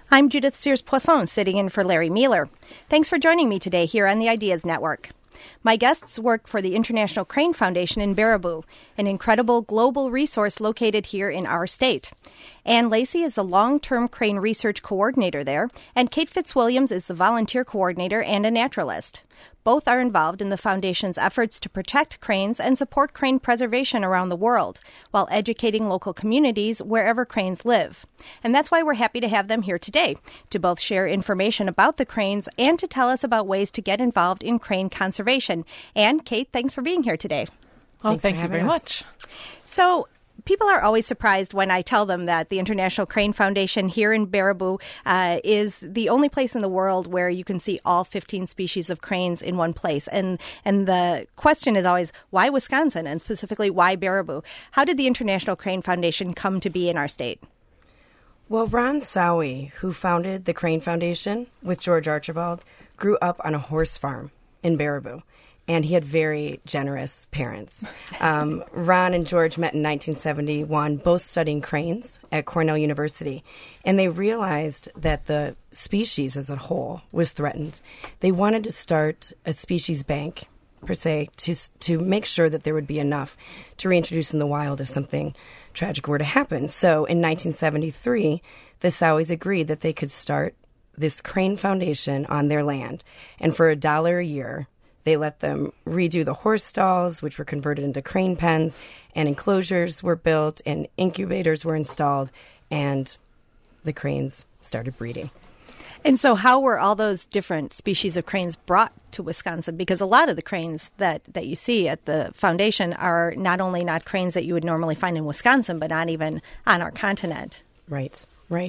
I'm Judith Sears-Poisson, sitting in for Larry Mueller. Thanks for joining me today here on the Ideas Network. My guests work for the International Crane Foundation in Baraboo, an incredible global resource located here in our state. Ann Lacey is the long-term crane research coordinator there, and Kate Fitzwilliams is the volunteer coordinator and a naturalist. Both are involved in the Foundation's efforts to protect cranes and support crane preservation around the world, while educating local communities wherever cranes live. And that's why we're happy to have them here today, to both share information about the cranes and to tell us about ways to get involved in crane conservation. And Kate, thanks for being here today. Well, thank you very much. So, people are always surprised when I tell them that the International Crane Foundation here in Baraboo is the only place in the world where you can see all 15 species of cranes in one place. And the question is always, why Wisconsin, and specifically, why Baraboo? How did the International Crane Foundation come to be in our state? Well, Ron Sowie, who founded the Crane Foundation with George Archibald, grew up on a horse farm in Baraboo. And he had very generous parents. Ron and George met in 1971, both studying cranes at Cornell University. And they realized that the species as a whole was threatened. They wanted to start a species bank, per se, to make sure that there would be enough to reintroduce in the wild if something tragic were to happen. So in 1973, the Sowies agreed that they could start this Crane Foundation on their land. And for $1 a year, they let them redo the horse stalls, which were converted into crane pens, and enclosures were built, and incubators were installed, and the cranes started breeding. And so how were all those different species of cranes brought to Wisconsin? Because a lot of the cranes that you see at the foundation are not only not cranes that you would normally find in Wisconsin, but not even on our continent. Right.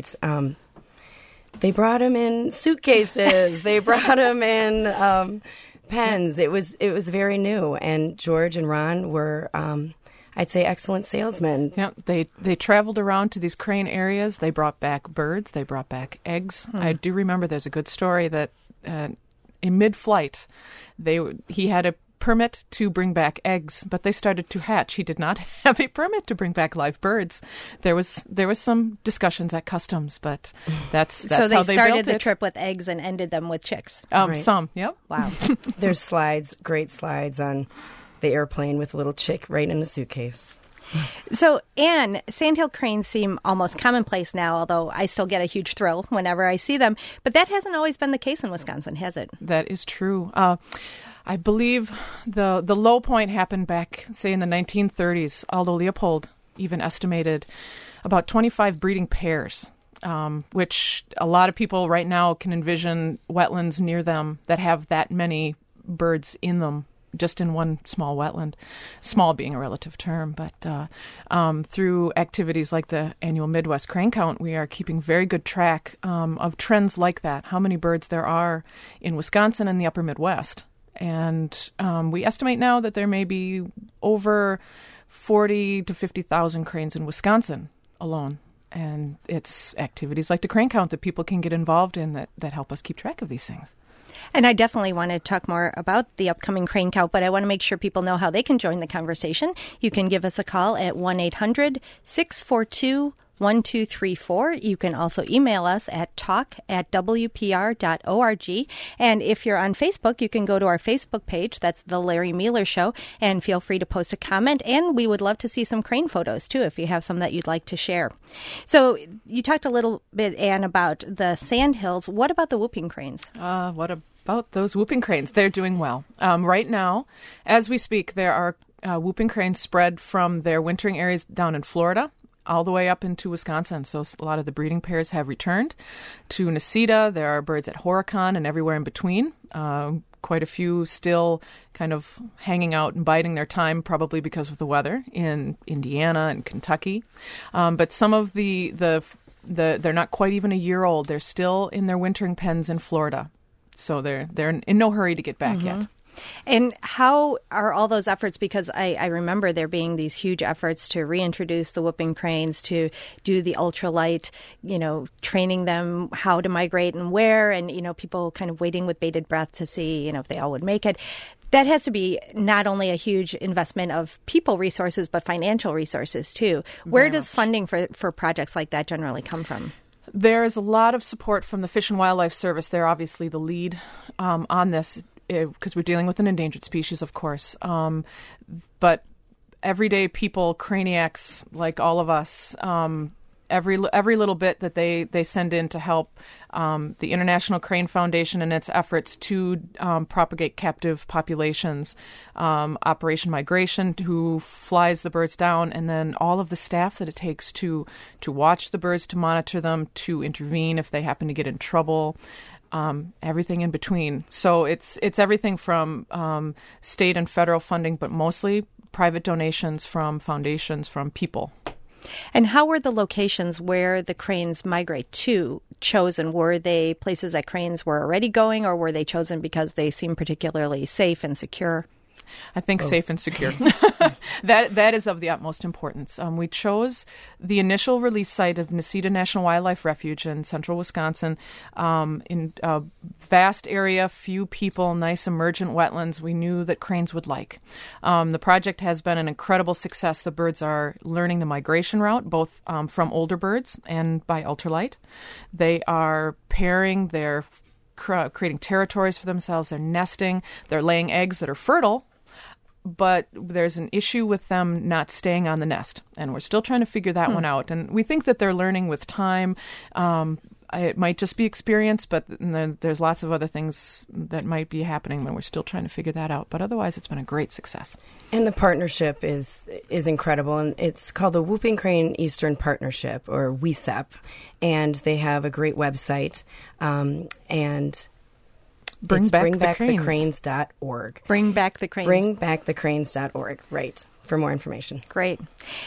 They brought them in suitcases. They brought them in pens. It was very new, and George and Ron were, I'd say, excellent salesmen. Yeah, they traveled around to these crane areas. They brought back birds. They brought back eggs. I do remember there's a good story that in mid-flight, he had a permit to bring back eggs, but they started to hatch. He did not have a permit to bring back live birds. There was some discussions at customs, but that's so how they built it. So they started the trip with eggs and ended them with chicks. Right. Some, yep. Wow. There's great slides on the airplane with a little chick right in a suitcase. So, Anne, sandhill cranes seem almost commonplace now, although I still get a huge thrill whenever I see them. But that hasn't always been the case in Wisconsin, has it? That is true. I believe the low point happened back, say, in the 1930s. Aldo Leopold even estimated about 25 breeding pairs, which a lot of people right now can envision wetlands near them that have that many birds in them, just in one small wetland, small being a relative term. But through activities like the annual Midwest Crane Count, we are keeping very good track of trends like that, how many birds there are in Wisconsin and the upper Midwest. And we estimate now that there may be over 40 to 50,000 cranes in Wisconsin alone. And it's activities like the Crane Count that people can get involved in that help us keep track of these things. And I definitely want to talk more about the upcoming Crane Count, but I want to make sure people know how they can join the conversation. You can give us a call at 1-800-642-1234. You can also email us at talk@wpr.org. And if you're on Facebook, you can go to our Facebook page. That's The Larry Mueller Show. And feel free to post a comment. And we would love to see some crane photos, too, if you have some that you'd like to share. So you talked a little bit, Anne, about the sandhills. What about the whooping cranes? What about those whooping cranes? They're doing well. Right now, as we speak, there are whooping cranes spread from their wintering areas down in Florida all the way up into Wisconsin. So a lot of the breeding pairs have returned to Necedah. There are birds at Horicon and everywhere in between. Quite a few still kind of hanging out and biding their time, probably because of the weather in Indiana and Kentucky. But some of they're not quite even a year old. They're still in their wintering pens in Florida. So they're in no hurry to get back yet. And how are all those efforts, because I remember there being these huge efforts to reintroduce the whooping cranes, to do the ultralight, training them how to migrate and where, and, people kind of waiting with bated breath to see, if they all would make it. That has to be not only a huge investment of people resources, but financial resources, too. Where does funding for projects like that generally come from? There's a lot of support from the Fish and Wildlife Service. They're obviously the lead on this because we're dealing with an endangered species, of course. But everyday people, craniacs like all of us, every little bit that they send in to help the International Crane Foundation in its efforts to propagate captive populations, Operation Migration, who flies the birds down, and then all of the staff that it takes to watch the birds, to monitor them, to intervene if they happen to get in trouble. Everything in between. So it's everything from state and federal funding, but mostly private donations from foundations, from people. And how were the locations where the cranes migrate to chosen? Were they places that cranes were already going, or were they chosen because they seemed particularly safe and secure? I think safe and secure. That is of the utmost importance. We chose the initial release site of Necedah National Wildlife Refuge in central Wisconsin, in a vast area, few people, nice emergent wetlands we knew that cranes would like. The project has been an incredible success. The birds are learning the migration route, both from older birds and by ultralight. They are pairing, they're creating territories for themselves, they're nesting, they're laying eggs that are fertile, but there's an issue with them not staying on the nest, and we're still trying to figure that one out. And we think that they're learning with time. It might just be experience, but there's lots of other things that might be happening when we're still trying to figure that out. But otherwise, it's been a great success. And the partnership is incredible, and it's called the Whooping Crane Eastern Partnership, or WESEP, and they have a great website, and bringbackthecranes.org. Bringbackthecranes.org, right, for more information. Great.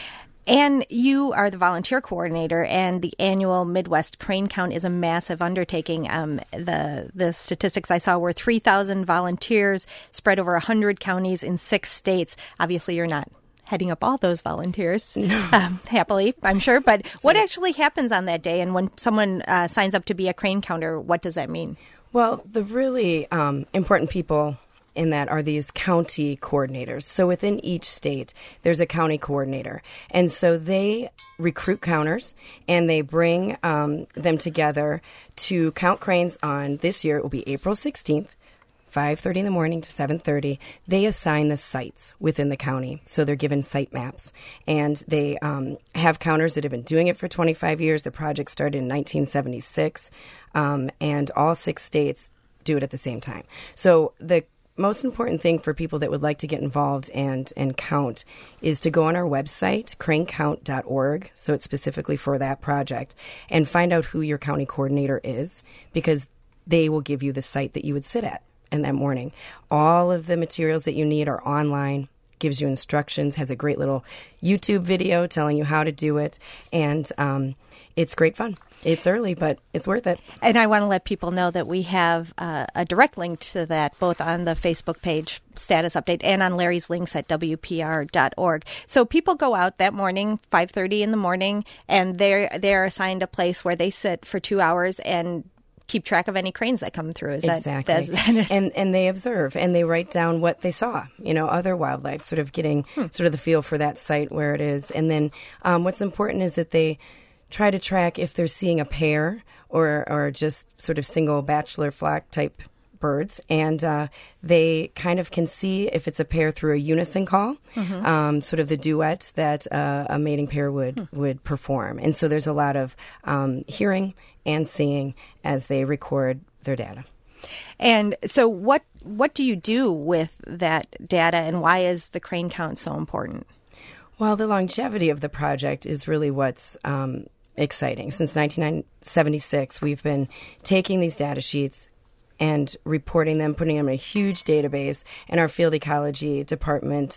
And you are the volunteer coordinator, and the annual Midwest Crane Count is a massive undertaking. The statistics I saw were 3,000 volunteers spread over 100 counties in 6 states. Obviously, you're not heading up all those volunteers, happily, I'm sure. But what actually happens on that day? And when someone signs up to be a crane counter, what does that mean? Well, the really important people in that are these county coordinators. So within each state, there's a county coordinator. And so they recruit counters, and they bring them together to count cranes on, this year it will be April 16th, 5:30 in the morning to 7:30. They assign the sites within the county. So they're given site maps. And they have counters that have been doing it for 25 years. The project started in 1976. And all 6 states do it at the same time. So the most important thing for people that would like to get involved and count is to go on our website, cranecount.org, so it's specifically for that project, and find out who your county coordinator is, because they will give you the site that you would sit at in that morning. All of the materials that you need are online, gives you instructions, has a great little YouTube video telling you how to do it, and it's great fun. It's early, but it's worth it. And I want to let people know that we have a direct link to that, both on the Facebook page status update and on Larry's links at WPR.org. So people go out that morning, 5:30 in the morning, and they're assigned a place where they sit for 2 hours and keep track of any cranes that come through. Is exactly. That and they observe, and they write down what they saw, other wildlife, sort of getting sort of the feel for that site where it is. And then what's important is that they try to track if they're seeing a pair or just sort of single bachelor flock type birds, and they kind of can see if it's a pair through a unison call, sort of the duet that a mating pair would perform. And so there's a lot of hearing and seeing as they record their data. And so what do you do with that data, and why is the crane count so important? Well, the longevity of the project is really what's exciting. Since 1976, we've been taking these data sheets and reporting them, putting them in a huge database, and our field ecology department,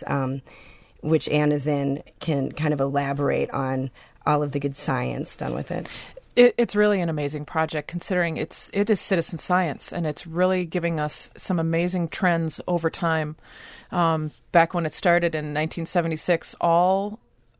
which Anne is in, can kind of elaborate on all of the good science done with it. It's really an amazing project, considering it is citizen science, and it's really giving us some amazing trends over time. Back when it started in 1976, all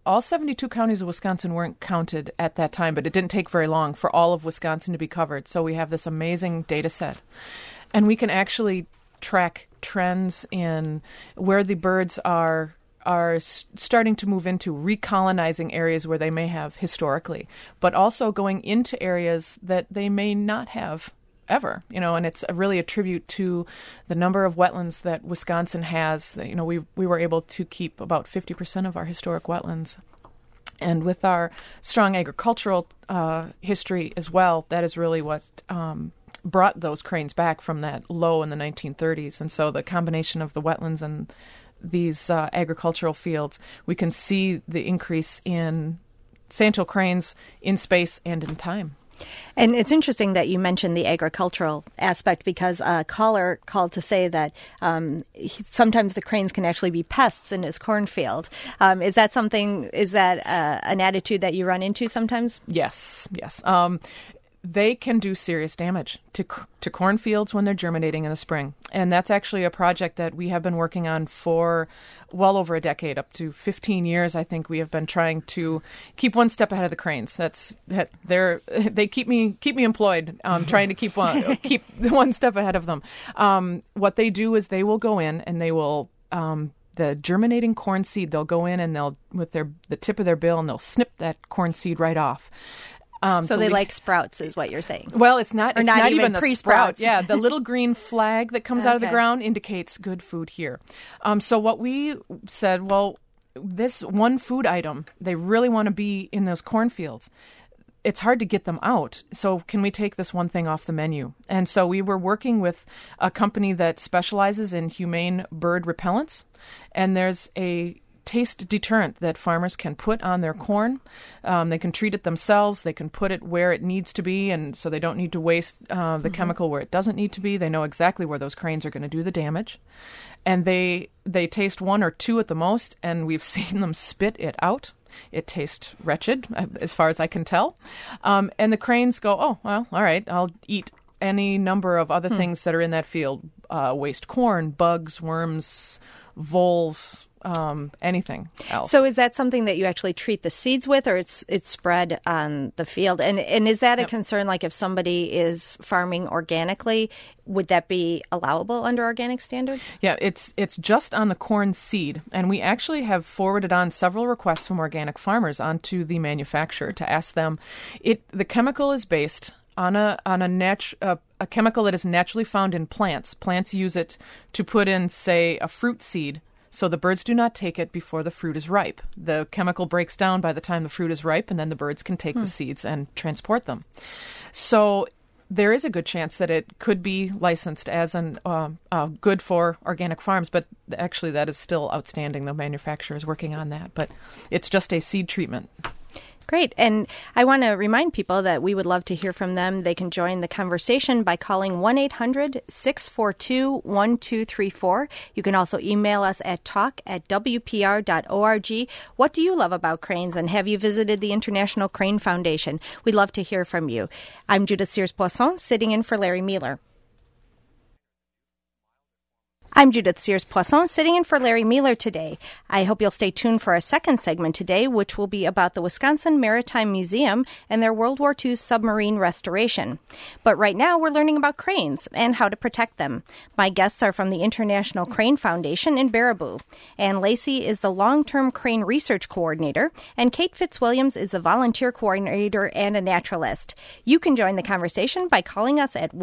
72 counties of Wisconsin weren't counted at that time, but it didn't take very long for all of Wisconsin to be covered. So we have this amazing data set, and we can actually track trends in where the birds are are starting to move into recolonizing areas where they may have historically, but also going into areas that they may not have ever, and it's really a tribute to the number of wetlands that Wisconsin has. We were able to keep about 50% of our historic wetlands. And with our strong agricultural history as well, that is really what brought those cranes back from that low in the 1930s. And so the combination of the wetlands and these agricultural fields, we can see the increase in sandhill cranes in space and in time. And it's interesting that you mentioned the agricultural aspect, because a caller called to say that sometimes the cranes can actually be pests in his cornfield. Is that an attitude that you run into sometimes? Yes. They can do serious damage to cornfields when they're germinating in the spring. And that's actually a project that we have been working on for well over a decade, up to 15 years. I think we have been trying to keep one step ahead of the cranes. They keep me employed, trying to keep one step ahead of them. What they do is they will go in and they will the germinating corn seed. They'll go in and they'll with the tip of their bill and they'll snip that corn seed right off. So they like sprouts, is what you're saying. Well, it's not even the pre-sprouts. Sprout. Yeah, the little green flag that comes out of the ground indicates good food here. So what we said, well, this one food item, they really want to be in those cornfields. It's hard to get them out. So can we take this one thing off the menu? And so we were working with a company that specializes in humane bird repellents. And there's a taste deterrent that farmers can put on their corn. They can treat it themselves. They can put it where it needs to be, and so they don't need to waste the chemical where it doesn't need to be. They know exactly where those cranes are going to do the damage. And they taste one or two at the most, and we've seen them spit it out. It tastes wretched, as far as I can tell. And the cranes go, oh, well, all right, I'll eat any number of other things that are in that field. Waste corn, bugs, worms, voles, anything else. So is that something that you actually treat the seeds with, or it's spread on the field? And is that a concern, like if somebody is farming organically, would that be allowable under organic standards? Yeah, it's just on the corn seed. And we actually have forwarded on several requests from organic farmers onto the manufacturer to ask them. The chemical is based on a chemical that is naturally found in plants. Plants use it to put in, say, a fruit seed, so the birds do not take it before the fruit is ripe. The chemical breaks down by the time the fruit is ripe, and then the birds can take the seeds and transport them. So there is a good chance that it could be licensed as good for organic farms, but actually that is still outstanding. The manufacturer is working on that, but it's just a seed treatment. Great. And I want to remind people that we would love to hear from them. They can join the conversation by calling 1-800-642-1234. You can also email us at talk@wpr.org. What do you love about cranes, and have you visited the International Crane Foundation? We'd love to hear from you. I'm Judith Sears-Poisson, sitting in for Larry Mueller. I'm Judith Sears-Poisson, sitting in for Larry Mueller today. I hope you'll stay tuned for our second segment today, which will be about the Wisconsin Maritime Museum and their World War II submarine restoration. But right now, we're learning about cranes and how to protect them. My guests are from the International Crane Foundation in Baraboo. Ann Lacey is the long-term crane research coordinator, and Kate Fitzwilliams is the volunteer coordinator and a naturalist. You can join the conversation by calling us at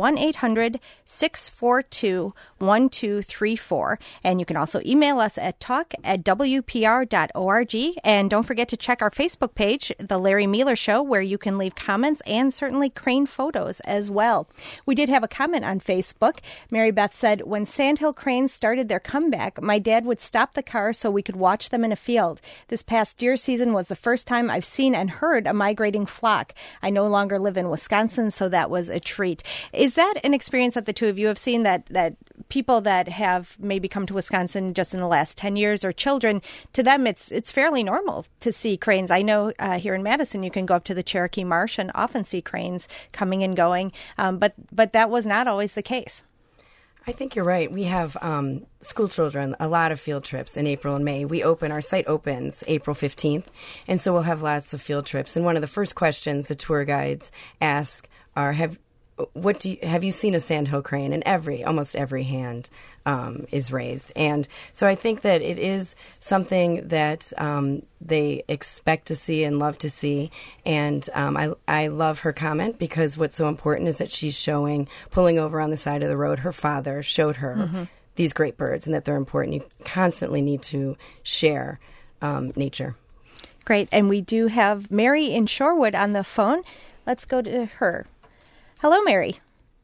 1-800-642-1234. And you can also email us at talk@wpr.org. And don't forget to check our Facebook page, The Larry Mueller Show, where you can leave comments and certainly crane photos as well. We did have a comment on Facebook. Mary Beth said, when sandhill cranes started their comeback, my dad would stop the car so we could watch them in a field. This past deer season was the first time I've seen and heard a migrating flock. I no longer live in Wisconsin, so that was a treat. Is that an experience that the two of you have seen, that people that have maybe come to Wisconsin just in the last 10 years, or children, to them it's fairly normal to see cranes? I know here in Madison you can go up to the Cherokee Marsh and often see cranes coming and going, but that was not always the case. I think you're right. We have school children, a lot of field trips in April and May. Our site opens April 15th, and so we'll have lots of field trips. And one of the first questions the tour guides ask are, have you seen a sandhill crane? And almost every hand is raised. And so I think that it is something that they expect to see and love to see. And I love her comment, because what's so important is that she's pulling over on the side of the road. Her father showed her these great birds and that they're important. You constantly need to share nature. Great. And we do have Mary in Shorewood on the phone. Let's go to her. Hello, Mary.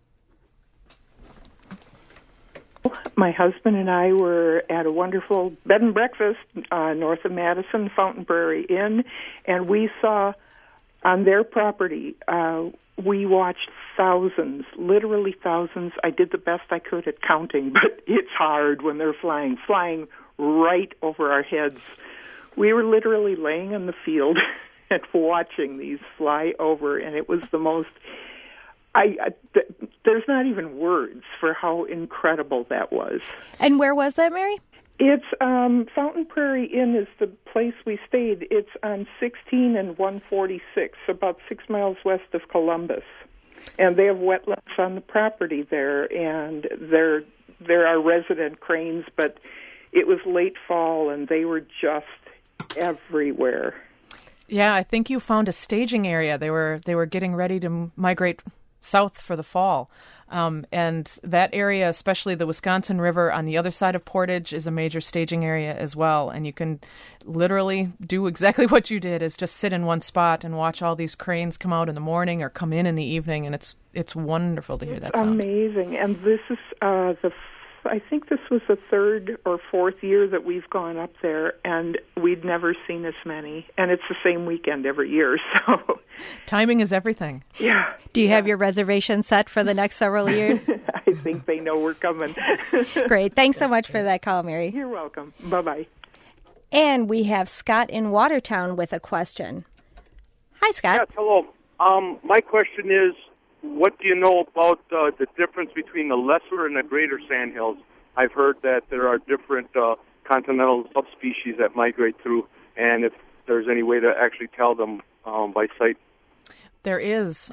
My husband and I were at a wonderful bed and breakfast north of Madison, Fountain Prairie Inn, and we saw on their property, we watched thousands, literally thousands. I did the best I could at counting, but it's hard when they're flying right over our heads. We were literally laying in the field and watching these fly over, and it was the most... there's not even words for how incredible that was. And where was that, Mary? It's Fountain Prairie Inn is the place we stayed. It's on 16 and 146, about 6 miles west of Columbus. And they have wetlands on the property there, and there are resident cranes, but it was late fall, and they were just everywhere. Yeah, I think you found a staging area. They were getting ready to migrate south for the fall. And that area, especially the Wisconsin River on the other side of Portage, is a major staging area as well. And you can literally do exactly what you did, is just sit in one spot and watch all these cranes come out in the morning or come in the evening. And it's wonderful to hear that sound. Amazing. And this is I think this was the third or fourth year that we've gone up there, and we'd never seen as many. And it's the same weekend every year, so... Timing is everything. Yeah. Do you have your reservation set for the next several years? I think they know we're coming. Great. Thanks so much for that call, Mary. You're welcome. Bye-bye. And we have Scott in Watertown with a question. Hi, Scott. Yes, hello. My question is, what do you know about the difference between the lesser and the greater sandhills? I've heard that there are different continental subspecies that migrate through, and if there's any way to actually tell them by sight. There is.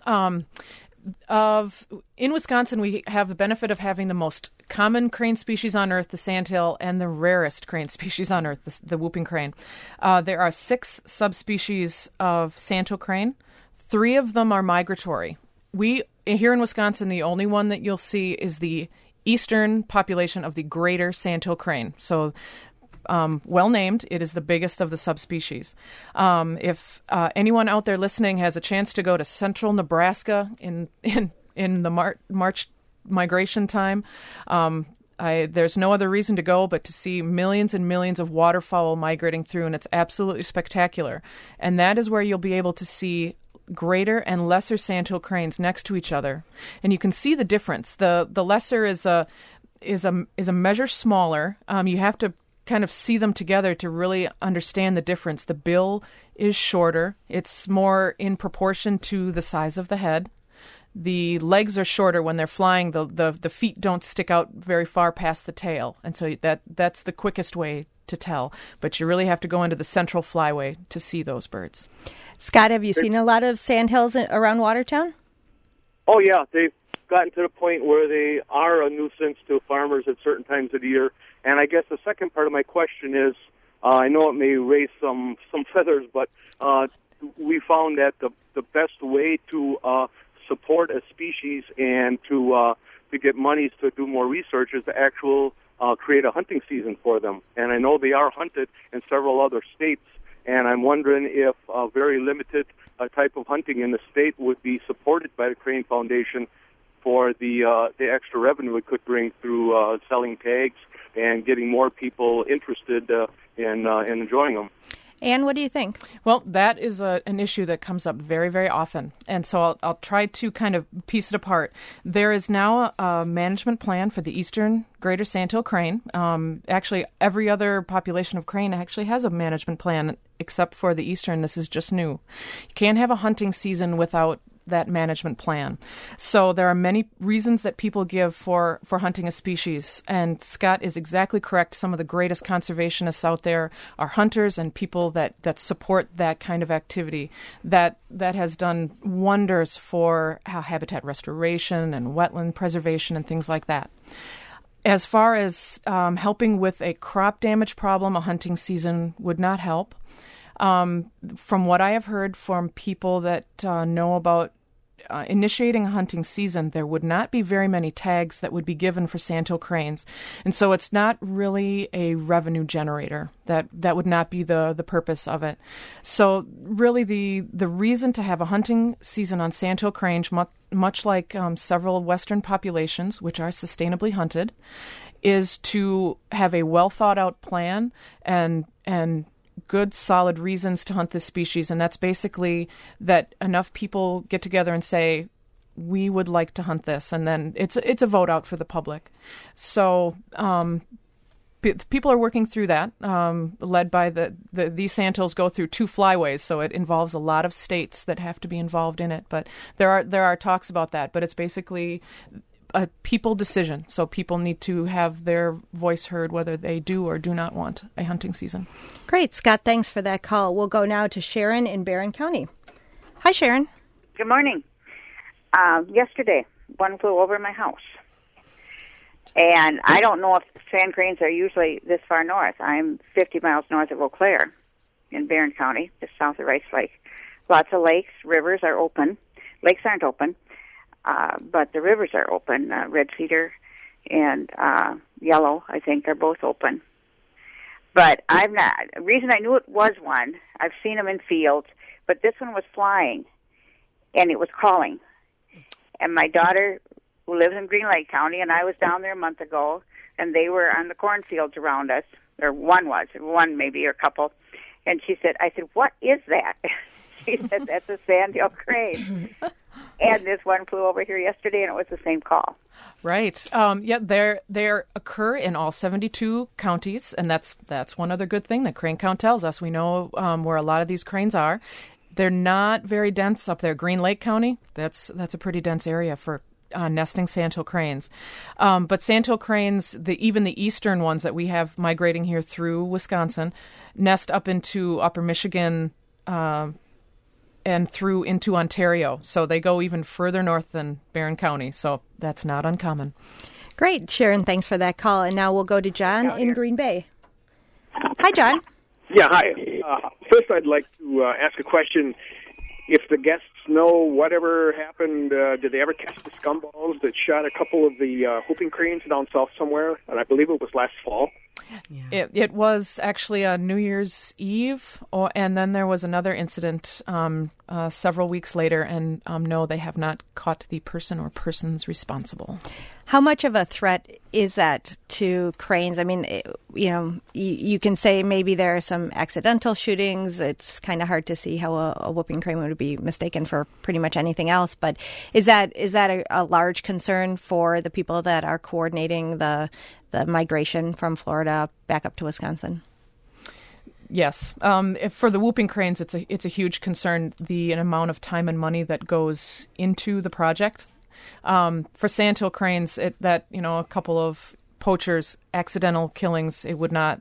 In Wisconsin, we have the benefit of having the most common crane species on Earth, the sandhill, and the rarest crane species on Earth, the whooping crane. There are 6 subspecies of sandhill crane. 3 of them are migratory. Here in Wisconsin, the only one that you'll see is the eastern population of the greater sandhill crane. So, well named, it is the biggest of the subspecies. If anyone out there listening has a chance to go to central Nebraska in the March migration time, there's no other reason to go but to see millions and millions of waterfowl migrating through, and it's absolutely spectacular. And that is where you'll be able to see greater and lesser sandhill cranes next to each other, and you can see the difference. The lesser is a measure smaller. You have to kind of see them together to really understand the difference. The bill is shorter; it's more in proportion to the size of the head. The legs are shorter when they're flying. The feet don't stick out very far past the tail, and so that's the quickest way to tell. But you really have to go into the central flyway to see those birds. Scott, have you seen a lot of sandhills around Watertown? Oh, yeah. They've gotten to the point where they are a nuisance to farmers at certain times of the year. And I guess the second part of my question is, I know it may raise some feathers, but we found that the best way to support a species and to get monies to do more research is to create a hunting season for them. And I know they are hunted in several other states. And I'm wondering if a very limited type of hunting in the state would be supported by the Crane Foundation for the extra revenue it could bring through selling tags and getting more people interested in enjoying them. Anne, what do you think? Well, that is an issue that comes up very, very often. And so I'll try to kind of piece it apart. There is now a management plan for the eastern greater sandhill crane. Actually, every other population of crane actually has a management plan except for the eastern. This is just new. You can't have a hunting season without that management plan. So there are many reasons that people give for hunting a species, and Scott is exactly correct. Some of the greatest conservationists out there are hunters and people that support that kind of activity that has done wonders for habitat restoration and wetland preservation and things like that. As far as helping with a crop damage problem, a hunting season would not help. From what I have heard from people that know about initiating a hunting season, there would not be very many tags that would be given for sandhill cranes. And so it's not really a revenue generator. That would not be the purpose of it. So really the reason to have a hunting season on sandhill cranes, much like several western populations, which are sustainably hunted, is to have a well thought out plan and good, solid reasons to hunt this species. And that's basically that enough people get together and say, we would like to hunt this. And then it's a vote out for the public. So people are working through that, led by these sandhills go through 2 flyways. So it involves a lot of states that have to be involved in it. But there are talks about that. But it's basically a people decision. So people need to have their voice heard whether they do or do not want a hunting season. Great. Scott, thanks for that call. We'll go now to Sharon in Barron County. Hi, Sharon. Good morning. Yesterday, one flew over my house. And I don't know if sand cranes are usually this far north. I'm 50 miles north of Eau Claire in Barron County, just south of Rice Lake. Lots of lakes, rivers are open. Lakes aren't open. But the rivers are open. Red Cedar and Yellow, I think, are both open. But I've not. The reason I knew it was one, I've seen them in fields, but this one was flying, and it was calling. And my daughter, who lives in Green Lake County, and I was down there a month ago, and they were on the cornfields around us, or one maybe, or a couple. And she said, I said, what is that? She said, that's a sandhill crane. And this one flew over here yesterday, and it was the same call. Right. Yeah, they occur in all 72 counties, and that's one other good thing that Crane Count tells us. We know where a lot of these cranes are. They're not very dense up there. Green Lake County, that's a pretty dense area for nesting sandhill cranes. But sandhill cranes, even the eastern ones that we have migrating here through Wisconsin, nest up into upper Michigan and through into Ontario. So they go even further north than Barron County. So that's not uncommon. Great, Sharon. Thanks for that call. And now we'll go to John in Green Bay. Hi, John. Yeah, hi. First, I'd like to ask a question. If the guests know whatever happened, did they ever catch the scumballs that shot a couple of the whooping cranes down south somewhere? And I believe it was last fall. Yeah. It was actually a New Year's Eve, and then there was another incident several weeks later, and no, they have not caught the person or persons responsible. How much of a threat is that to cranes? I mean, you can say maybe there are some accidental shootings. It's kind of hard to see how a whooping crane would be mistaken for pretty much anything else. But is that a large concern for the people that are coordinating the migration from Florida back up to Wisconsin? Yes. For the whooping cranes, it's a huge concern, the amount of time and money that goes into the project. For sandhill cranes, a couple of poachers, accidental killings, it would not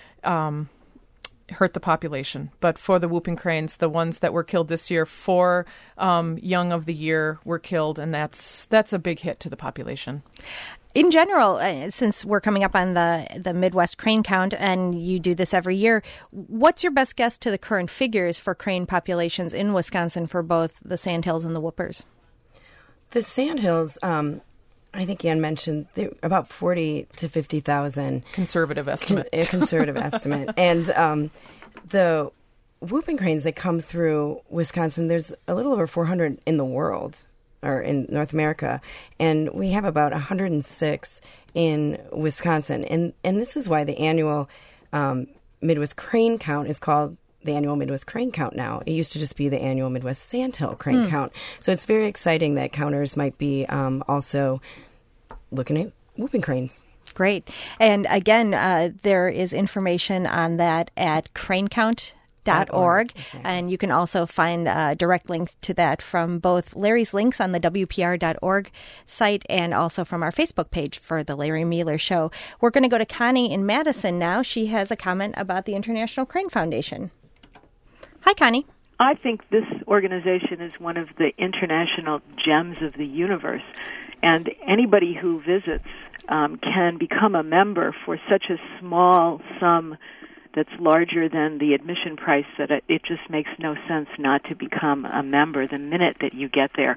hurt the population. But for the whooping cranes, the ones that were killed this year, 4 young of the year were killed, and that's a big hit to the population. In general, since we're coming up on the Midwest Crane Count, and you do this every year, what's your best guess to the current figures for crane populations in Wisconsin for both the sandhills and the whoopers? The sandhills, I think Ann mentioned, about 40 to 50,000. Conservative estimate. A conservative estimate. And the whooping cranes that come through Wisconsin, there's a little over 400 in the world, or in North America, and we have about 106 in Wisconsin. And this is why the annual Midwest Crane Count is called the annual Midwest Crane Count now. It used to just be the annual Midwest Sandhill Crane Count. So it's very exciting that counters might be also looking at whooping cranes. Great. And again, there is information on that at cranecount.org. .org. And you can also find a direct link to that from both Larry's links on the WPR.org site and also from our Facebook page for the Larry Mealer Show. We're going to go to Connie in Madison now. She has a comment about the International Crane Foundation. Hi, Connie. I think this organization is one of the international gems of the universe, and anybody who visits can become a member for such a small sum that's larger than the admission price that it just makes no sense not to become a member the minute that you get there.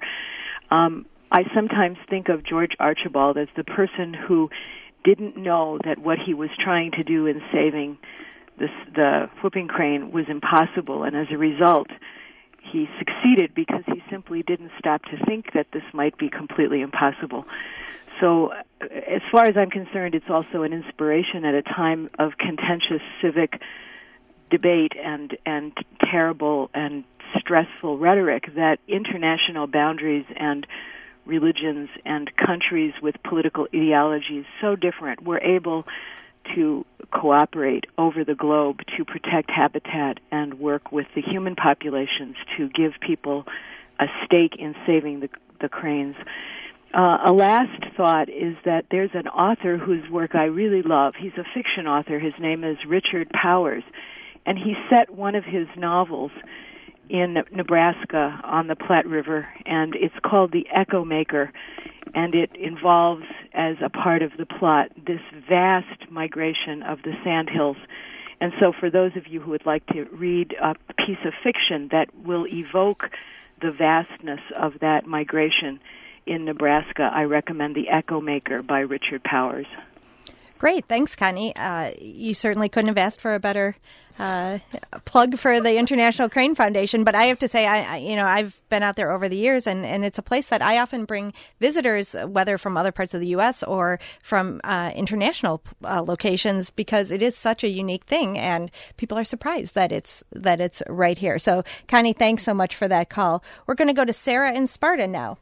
I sometimes think of George Archibald as the person who didn't know that what he was trying to do in saving the whooping crane was impossible, and as a result, he succeeded because he simply didn't stop to think that this might be completely impossible. So as far as I'm concerned, it's also an inspiration at a time of contentious civic debate and terrible and stressful rhetoric that international boundaries and religions and countries with political ideologies so different were able to cooperate over the globe to protect habitat and work with the human populations to give people a stake in saving the cranes. A last thought is that there's an author whose work I really love. He's a fiction author. His name is Richard Powers, and he set one of his novels in Nebraska on the Platte River, and it's called The Echo Maker, and it involves, as a part of the plot, this vast migration of the sandhills. And so for those of you who would like to read a piece of fiction that will evoke the vastness of that migration in Nebraska, I recommend The Echo Maker by Richard Powers. Great. Thanks, Connie. You certainly couldn't have asked for a better plug for the International Crane Foundation. But I have to say, I've been out there over the years, and it's a place that I often bring visitors, whether from other parts of the U.S. or from international locations, because it is such a unique thing, and people are surprised that it's right here. So, Connie, thanks so much for that call. We're going to go to Sarah in Sparta now.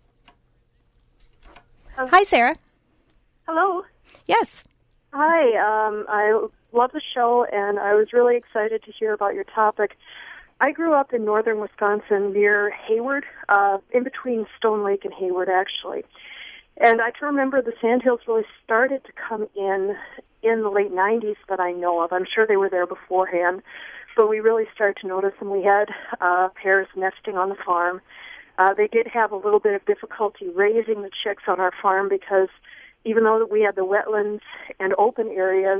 Hi, Sarah. Hello. Yes. Hi. I love the show, and I was really excited to hear about your topic. I grew up in northern Wisconsin near Hayward, in between Stone Lake and Hayward, actually. And I can remember the sandhills really started to come in the late 90s that I know of. I'm sure they were there beforehand, but we really started to notice them. We had pairs nesting on the farm. They did have a little bit of difficulty raising the chicks on our farm because even though we had the wetlands and open areas,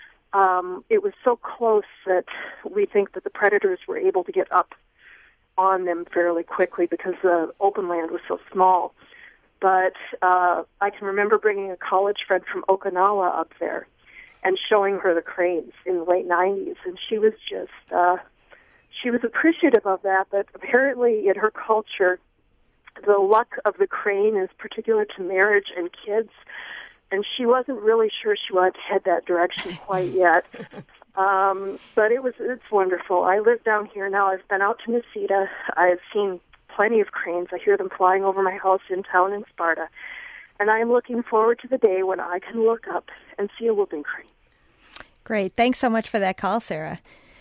it was so close that we think that the predators were able to get up on them fairly quickly because the open land was so small. But I can remember bringing a college friend from Okinawa up there and showing her the cranes in the late 90s, and she was just... she was appreciative of that, but apparently in her culture, the luck of the crane is particular to marriage and kids, and she wasn't really sure she wanted to head that direction quite yet. But it's wonderful. I live down here now. I've been out to Necedah. I've seen plenty of cranes. I hear them flying over my house in town in Sparta, and I am looking forward to the day when I can look up and see a whooping crane. Great. Thanks so much for that call, Sarah.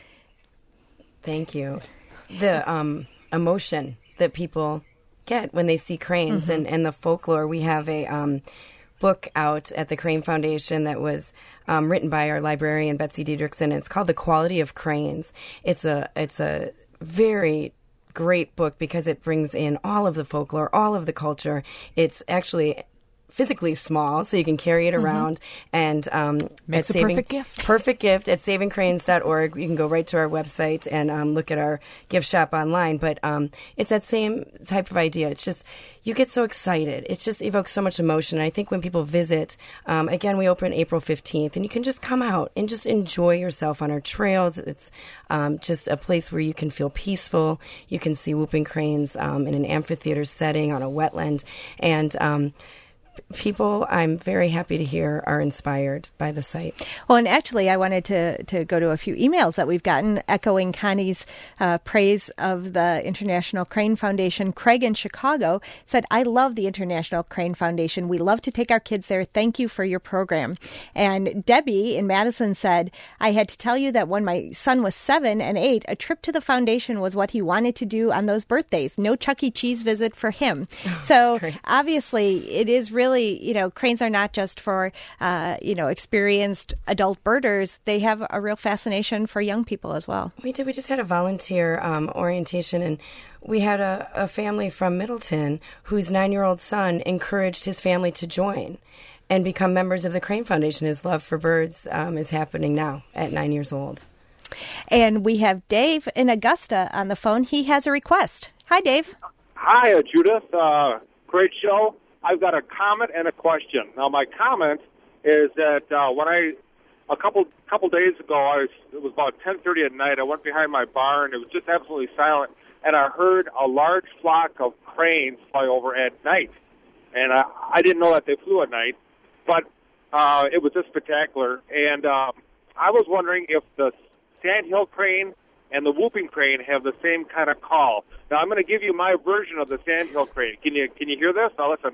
Thank you. The emotion that people get when they see cranes and the folklore. We have a book out at the Crane Foundation that was written by our librarian, Betsy Diedrichson. It's called The Quality of Cranes. It's a very great book because it brings in all of the folklore, all of the culture. It's actually physically small, so you can carry it around. And makes a perfect gift. Perfect gift at savingcranes.org. You can go right to our website and look at our gift shop online. But it's that same type of idea. It's just, you get so excited. It just evokes so much emotion. And I think when people visit, again, we open April 15th, and you can just come out and just enjoy yourself on our trails. It's just a place where you can feel peaceful. You can see whooping cranes in an amphitheater setting on a wetland. And people, I'm very happy to hear, are inspired by the site. Well, and actually, I wanted to go to a few emails that we've gotten echoing Connie's praise of the International Crane Foundation. Craig in Chicago said, I love the International Crane Foundation. We love to take our kids there. Thank you for your program. And Debbie in Madison said, I had to tell you that when my son was 7 and 8, a trip to the foundation was what he wanted to do on those birthdays. No Chuck E. Cheese visit for him. So obviously, it is really, cranes are not just for, experienced adult birders. They have a real fascination for young people as well. We did. We just had a volunteer orientation, and we had a family from Middleton whose 9-year-old son encouraged his family to join and become members of the Crane Foundation. His love for birds is happening now at 9 years old. And we have Dave in Augusta on the phone. He has a request. Hi, Dave. Hi, Judith. Great show. I've got a comment and a question. Now, my comment is that a couple days ago, it was about 10:30 at night. I went behind my barn. It was just absolutely silent, and I heard a large flock of cranes fly over at night. And I didn't know that they flew at night, but it was just spectacular. And I was wondering if the sandhill crane and the whooping crane have the same kind of call. Now, I'm going to give you my version of the sandhill crane. Can you hear this? Now, listen.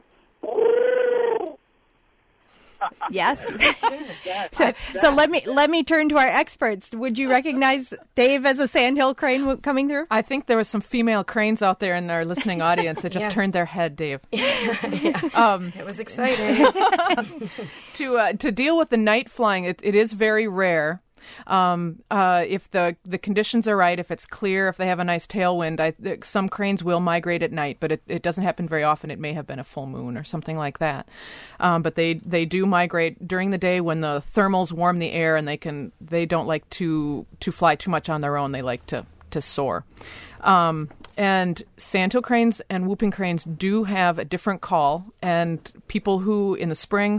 Yes. So let me turn to our experts. Would you recognize Dave as a sandhill crane coming through? I think there was some female cranes out there in our listening audience that just turned their head, Dave. It was exciting. To deal with the night flying, it is very rare. If the conditions are right, if it's clear, if they have a nice tailwind, some cranes will migrate at night, but it doesn't happen very often. It may have been a full moon or something like that. But they do migrate during the day when the thermals warm the air, and they don't like to fly too much on their own. They like to soar. And sandhill cranes and whooping cranes do have a different call, and people who in the spring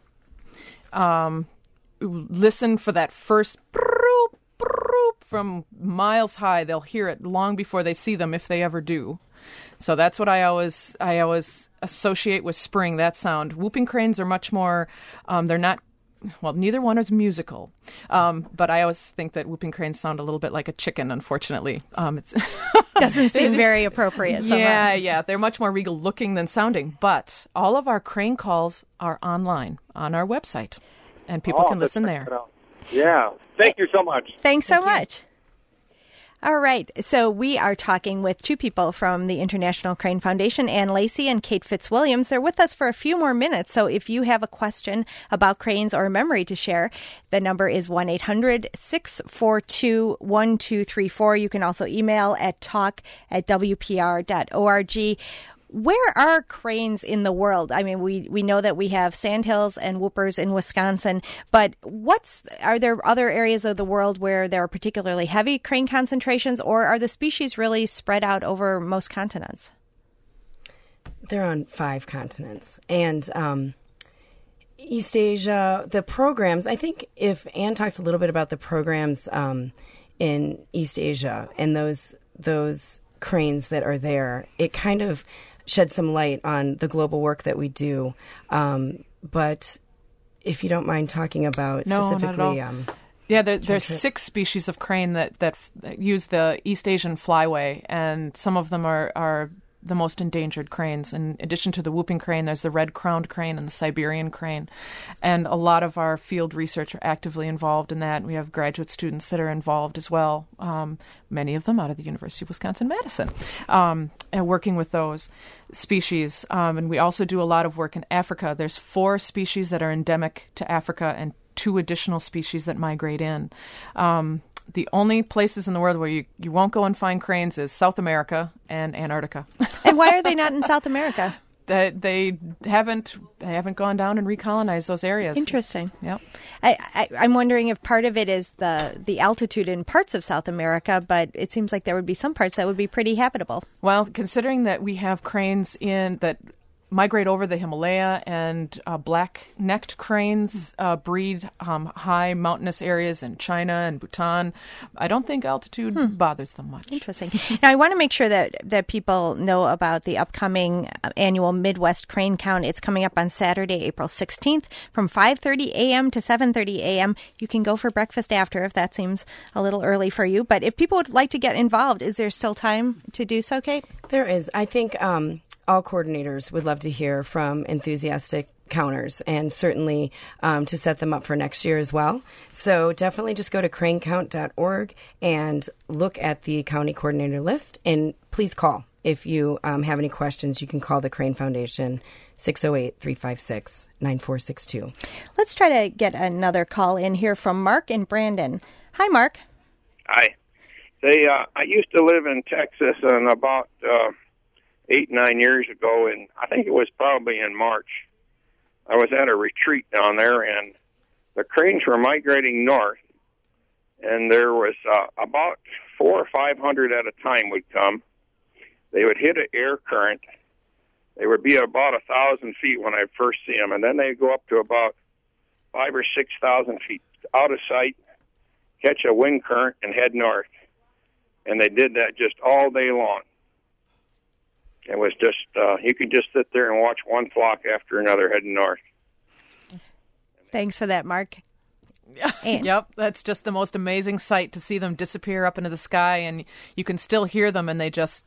listen for that first broop, broop from miles high. They'll hear it long before they see them, if they ever do. So that's what I always associate with spring, that sound. Whooping cranes are much more, they're not, well, neither one is musical. But I always think that whooping cranes sound a little bit like a chicken, unfortunately. It doesn't seem very appropriate. Yeah. They're much more regal looking than sounding. But all of our crane calls are online on our website. And people can listen there. Yeah. Thank you so much. Thanks so much. All right. So we are talking with two people from the International Crane Foundation, Ann Lacey and Kate Fitzwilliams. They're with us for a few more minutes. So if you have a question about cranes or a memory to share, the number is 1-800-642-1234. You can also email at talk@wpr.org. Where are cranes in the world? I mean, we know that we have sandhills and whoopers in Wisconsin, but are there other areas of the world where there are particularly heavy crane concentrations, or are the species really spread out over most continents? They're on 5 continents. And East Asia, the programs, I think if Ann talks a little bit about the programs in East Asia and those cranes that are there, it kind of shed some light on the global work that we do. But if you don't mind talking about specifically... there's 6 species of crane that use the East Asian flyway, and some of them are the most endangered cranes. In addition to the whooping crane, there's the red-crowned crane and the Siberian crane. And a lot of our field research are actively involved in that. We have graduate students that are involved as well, many of them out of the University of Wisconsin-Madison, and working with those species. And we also do a lot of work in Africa. There's 4 species that are endemic to Africa and 2 additional species that migrate in. The only places in the world where you won't go and find cranes is South America and Antarctica. And why are they not in South America? They haven't gone down and recolonized those areas. Interesting. Yep. I'm wondering if part of it is the altitude in parts of South America, but it seems like there would be some parts that would be pretty habitable. Well, considering that we have cranes in that migrate over the Himalaya, and black-necked cranes breed high mountainous areas in China and Bhutan. I don't think altitude bothers them much. Interesting. Now, I want to make sure that people know about the upcoming annual Midwest Crane Count. It's coming up on Saturday, April 16th from 5:30 a.m. to 7:30 a.m. You can go for breakfast after if that seems a little early for you. But if people would like to get involved, is there still time to do so, Kate? There is. I think all coordinators would love to hear from enthusiastic counters, and certainly to set them up for next year as well. So definitely just go to cranecount.org and look at the county coordinator list, and please call. If you have any questions, you can call the Crane Foundation, 608-356-9462. Let's try to get another call in here from Mark and Brandon. Hi, Mark. Hi. I used to live in Texas, and about 8-9 years ago, and I think it was probably in March, I was at a retreat down there, and the cranes were migrating north, and there was about 400 or 500 at a time would come. They would hit an air current. They would be about 1,000 feet when I first see them, and then they'd go up to about 5,000 or 6,000 feet out of sight, catch a wind current, and head north. And they did that just all day long. It was just, you could just sit there and watch one flock after another heading north. Thanks for that, Mark. Yep, that's just the most amazing sight to see them disappear up into the sky, and you can still hear them, and they just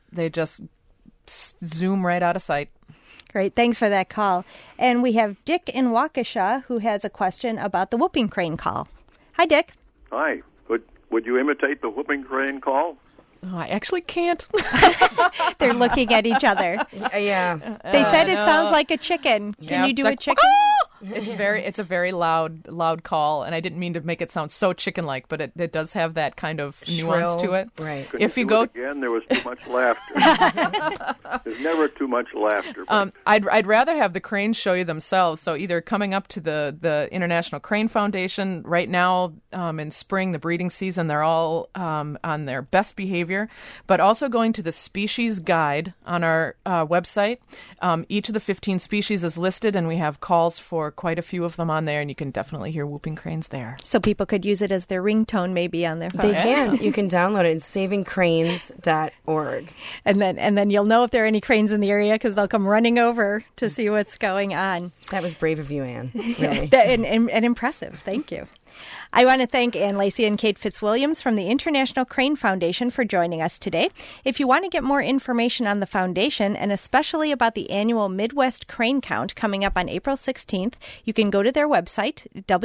zoom right out of sight. Great, thanks for that call. And we have Dick in Waukesha who has a question about the whooping crane call. Hi, Dick. Hi. Would you imitate the whooping crane call? Oh, I actually can't. They're looking at each other. Yeah. They said it sounds like a chicken. Can you do a chicken? It's a very loud call, and I didn't mean to make it sound so chicken-like, but it does have that kind of nuance to it. Right. If you go again, there was too much laughter. There's never too much laughter. I'd rather have the cranes show you themselves. So either coming up to the International Crane Foundation right now in spring, the breeding season, they're all on their best behavior, but also going to the species guide on our website. Each of the 15 species is listed, and we have calls for quite a few of them on there, and you can definitely hear whooping cranes there. So people could use it as their ringtone maybe on their phone. They can. You can download it at savingcranes.org. And then you'll know if there are any cranes in the area because they'll come running over to see what's going on. That was brave of you, Anne. Really. and impressive. Thank you. I want to thank Ann Lacey and Kate Fitzwilliams from the International Crane Foundation for joining us today. If you want to get more information on the foundation and especially about the annual Midwest Crane Count coming up on April 16th, you can go to their website,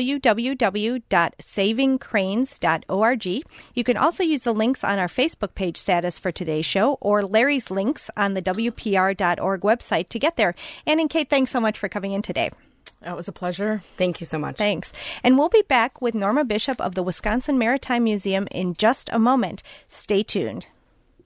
www.savingcranes.org. You can also use the links on our Facebook page status for today's show or Larry's links on the WPR.org website to get there. Ann and Kate, thanks so much for coming in today. That was a pleasure. Thank you so much. Thanks. And we'll be back with Norma Bishop of the Wisconsin Maritime Museum in just a moment. Stay tuned.